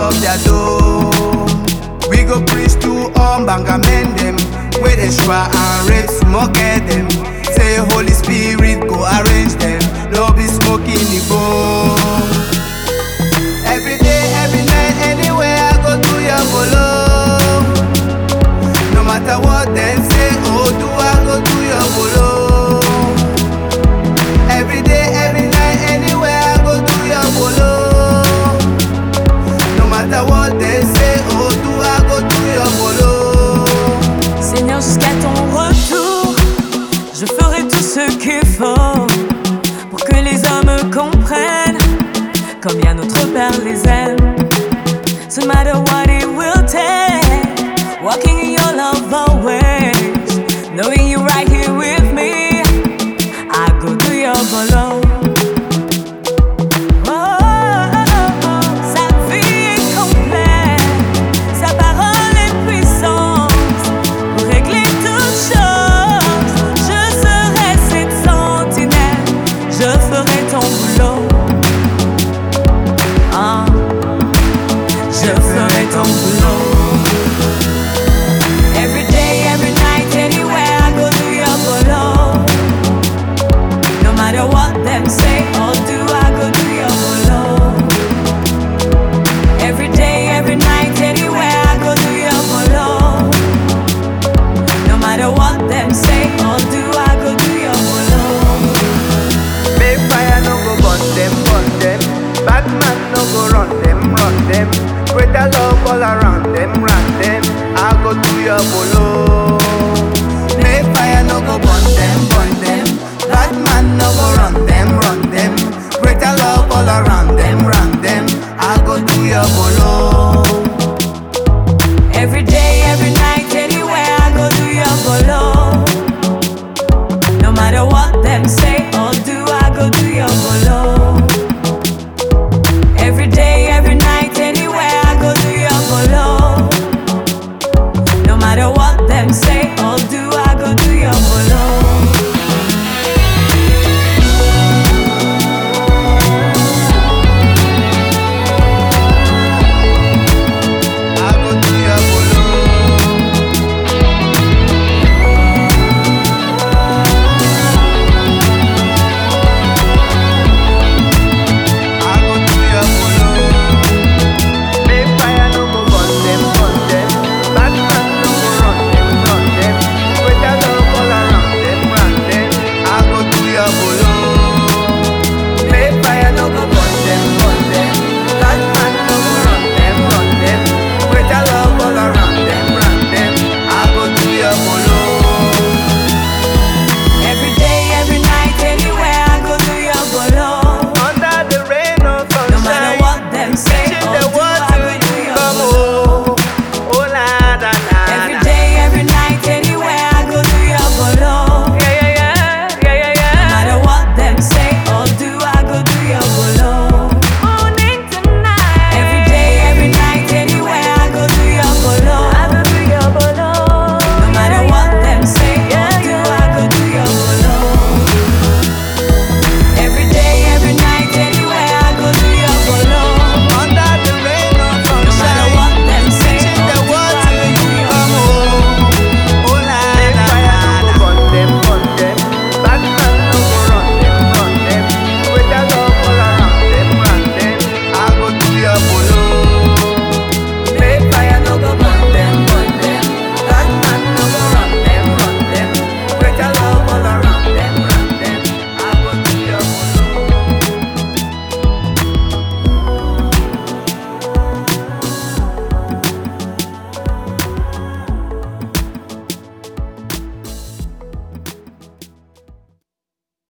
of their door. We go preach to all banga men them, where they swear and rape smoke at them. Say Holy Spirit go arrange them, no be smoking the bone. Every day, every night, anywhere I go to your follow. No matter what them say, oh do I go to your follow. Every day, every night, anywhere I go to your follow. No matter what they say, oh do I go to your follow. Seigneur, jusqu'à ton retour, je ferai tout ce qu'il faut pour que les hommes comprennent combien notre Père les aime. So no matter what it will take, walking in your love always, knowing you right here with me, I go to your follow. Say, oh, do I go to your follow? Every day, every night, anywhere I go to your follow. No matter what them say, oh, do I go to your follow? Make fire no go burn them. Bad man no go run them. Greater love all around them. I go to your follow. Make fire no go burn them. Bad man no go run them. Greater love all around them. I go to your follow.